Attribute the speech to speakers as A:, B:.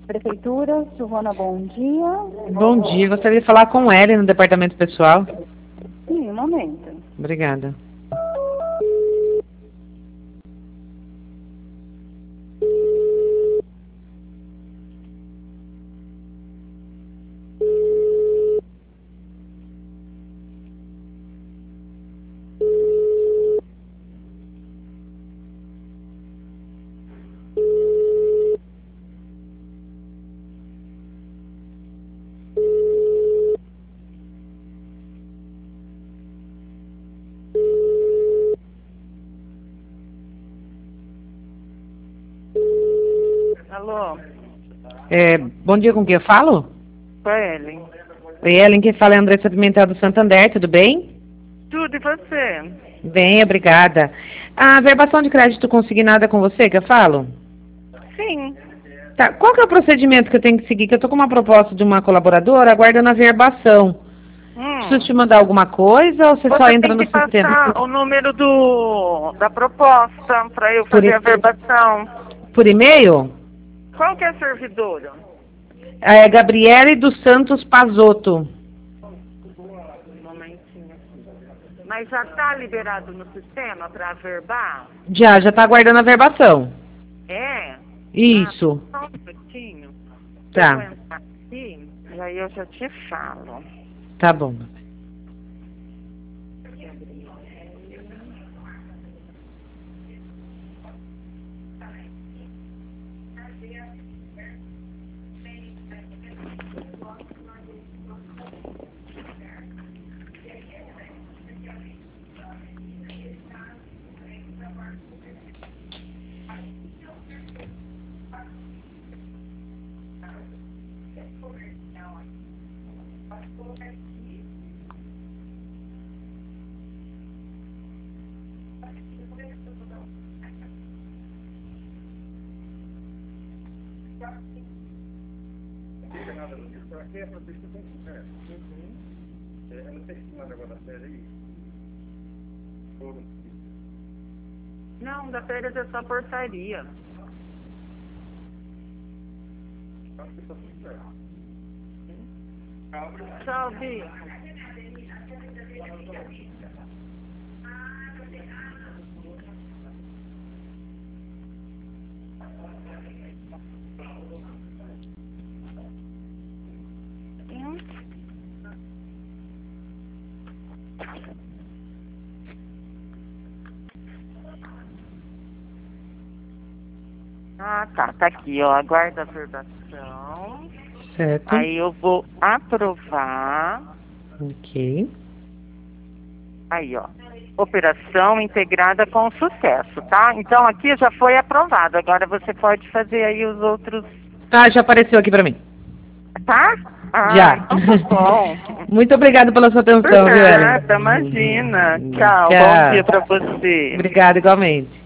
A: Prefeitura, Silvana, bom dia.
B: Bom dia, gostaria de falar com ele no departamento pessoal.
A: Sim, um momento.
B: Obrigada.
C: Alô,
B: Bom dia, com quem eu falo?
C: com a Ellen.
B: Oi, Ellen, quem fala é a Andressa Pimentel do Santander, tudo bem?
C: Tudo, e você?
B: Bem, obrigada. A verbação de crédito consignada com você, que eu falo?
C: Sim.
B: Tá, qual que é o procedimento que eu tenho que seguir? Que eu tô com uma proposta de uma colaboradora aguardando a verbação. Preciso te mandar alguma coisa ou você só entra
C: tem
B: no
C: que
B: sistema?
C: passar o número da proposta para eu
B: Por
C: fazer a verbação.
B: Por e-mail?
C: Qual que é a servidora?
B: É Gabriele dos Santos Pazotto.
C: Um momentinho. Mas já está liberado no sistema para verbar?
B: Já está aguardando a verbação.
C: É?
B: Isso.
C: Só um minutinho.
B: Tá.
C: Eu vou entrar aqui e aí eu já te falo.
B: Tá bom.
C: Não, da férias é só portaria. Tchau, Bia. Ah, tá. Tá aqui, ó. Aguarda a verbação.
B: Certo.
C: Aí eu vou aprovar.
B: Ok.
C: Aí, ó. Operação integrada com sucesso, tá? Então aqui já foi aprovado. Agora você pode fazer aí os outros.
B: Ah, já apareceu aqui para mim.
C: Tá?
B: Já.
C: Então tá bom.
B: Muito obrigada pela sua atenção, viu, Ellen?
C: Imagina. Tchau.
B: Tchau.
C: Bom dia pra você.
B: Obrigada, igualmente.